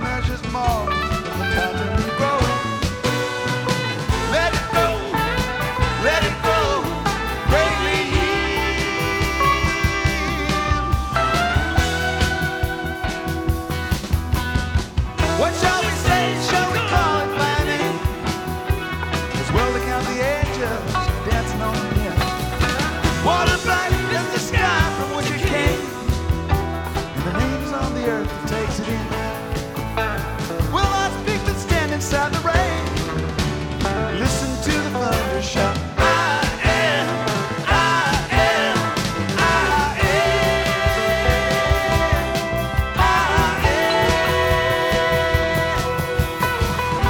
measures more than the pattern you grow. Let it go, let it go, greatly yield. What shall we say? Shall we call it planning? As well to count the angels dancing on the wind. Water black is the sky from which it came, and the names on the earth that takes it in. Will our speak that stand inside the rain? Listen to the thunder shout. I am, I am, I am, I am.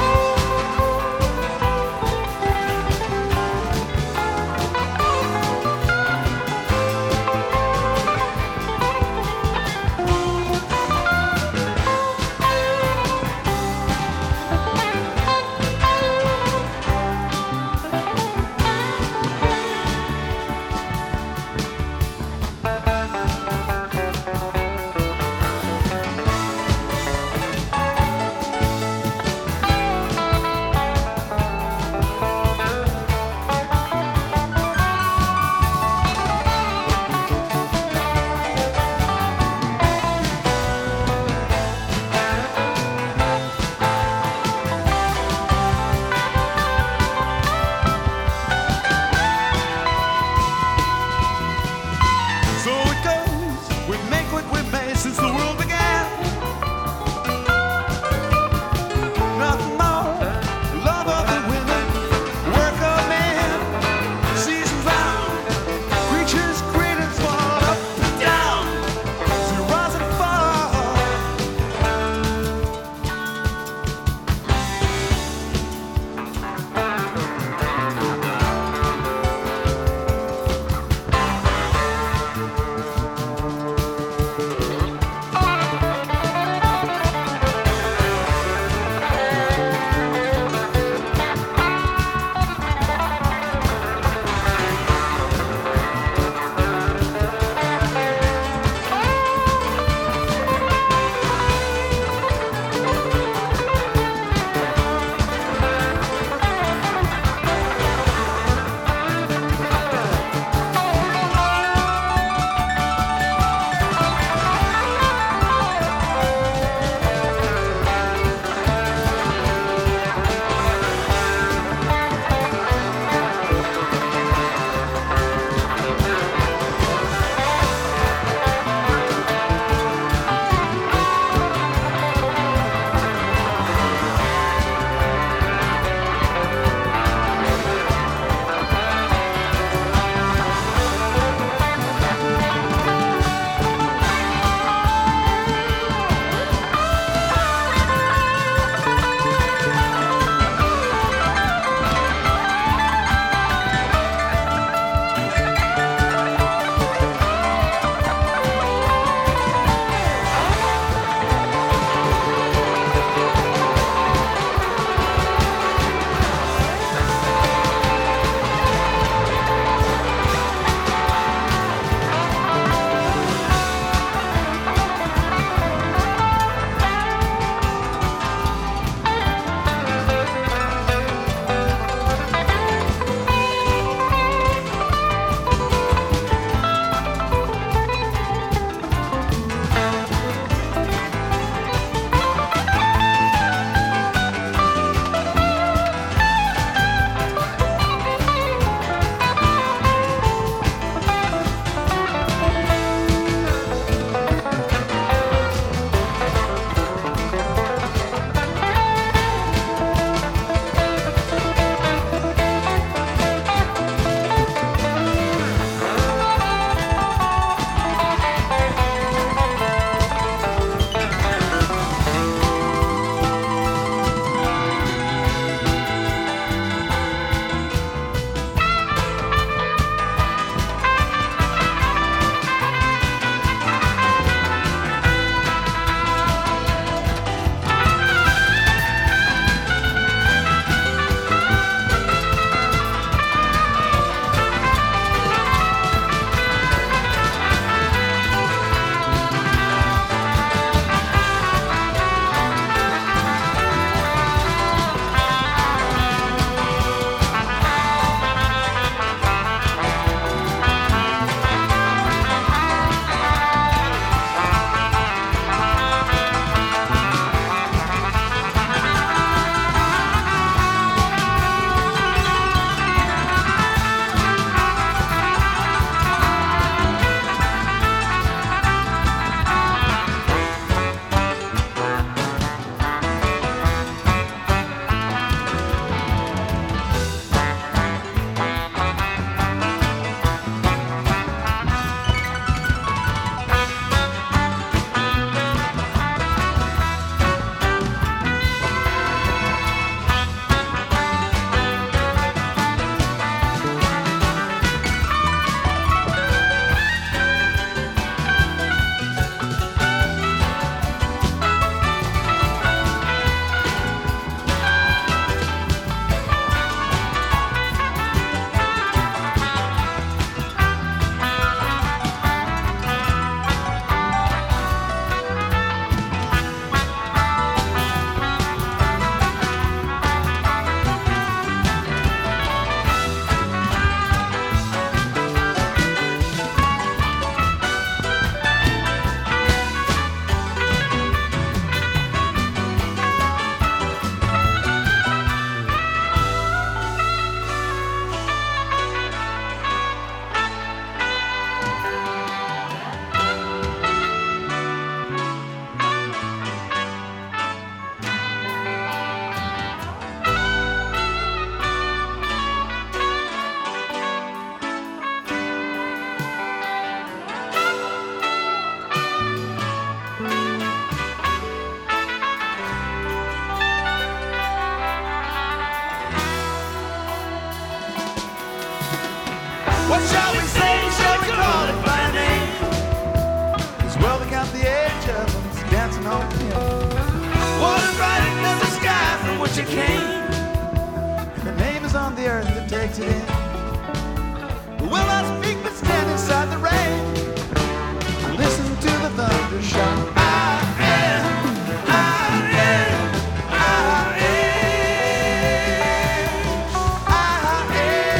on pin. Water bright as the sky from which it came. And the name is on the earth that takes it in. Will not speak but stand inside the rain. Listen to the thunder shout. I am, I am, I am, I am.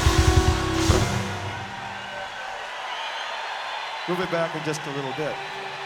Move it back in just a little bit.